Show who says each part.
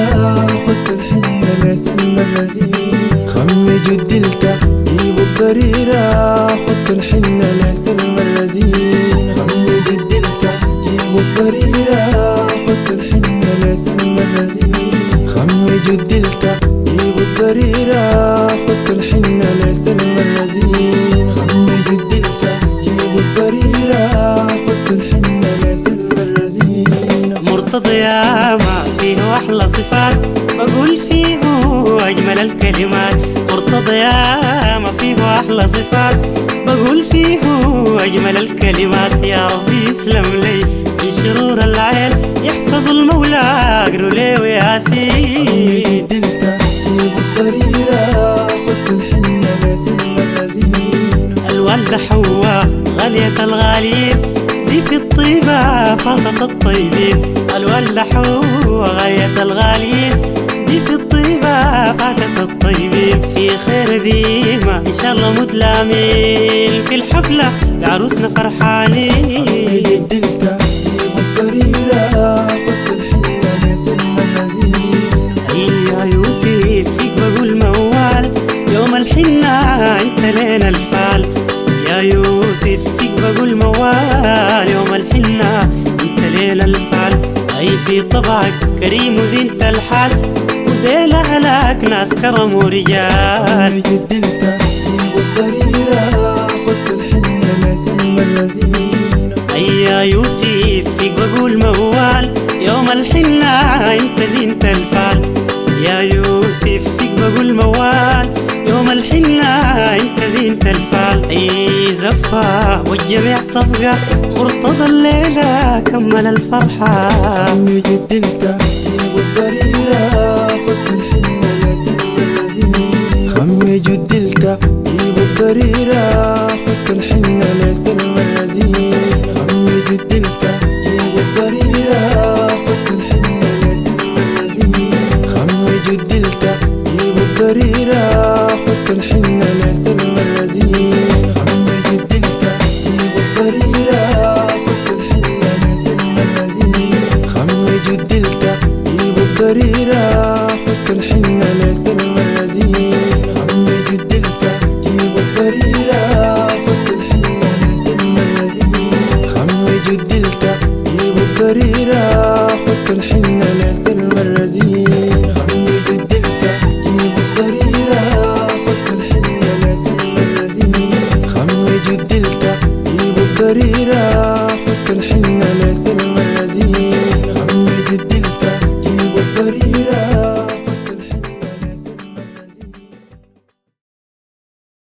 Speaker 1: خدت الحنة لسلمى اللذين خمي جدلك جيبوا الضريرة خدت الحنة لسلمى اللذين خمي جدلك جيبوا الضريرة خدت الحنة لسلمى اللذين خمي جدلك جيبوا الضريرة خدت الحنة لسلمى اللذين خمي جدلك جيبوا الضريرة خدت الحنة لسلمى اللذين
Speaker 2: مرتضى يا ما فيه أحلى صفات بقول فيه أجمل الكلمات مرتضى يا ما فيه أحلى صفات بقول فيه أجمل الكلمات يا ربي يسلم لي من شرور العين يحفظ المولى أقروا لي وياسين
Speaker 1: دلتا جيبوا الضريرة خدت الحنة لسلمى اللذين
Speaker 2: الوالدة حواء غالية الغاليين دي في الطيبة فاطمة الطيبين الوالدة حواء غاية الغاليين دي في الطيبة فاطمة الطيبين في خير ديما إن شاء الله متلامين في الحفلة بعروسنا فرحانين
Speaker 1: دلتا جيبوا الضريرة خدت الحنة لسلمى اللذين
Speaker 2: يا يوسف فيك بقول موال يوم الحنة انت لينا الفال يا يوسف فيك بقول موال يوم الحنة انت لينا الفال اي في طبعك كريم وزينت الحال وديل اهلك ناس كرم ورجال
Speaker 1: جدلتا جيبوا الضريرة خدت الحنة لسلمى اللذين
Speaker 2: اي يا يوسف فيك بقول موال يوم الحنة انت زينت الفال يا يوسف فيك بقول موال يوم الحنة انت زينت الفال اي زفة والجميع صفقة مرتضى الليلة كمل الفرحة
Speaker 1: جدلتا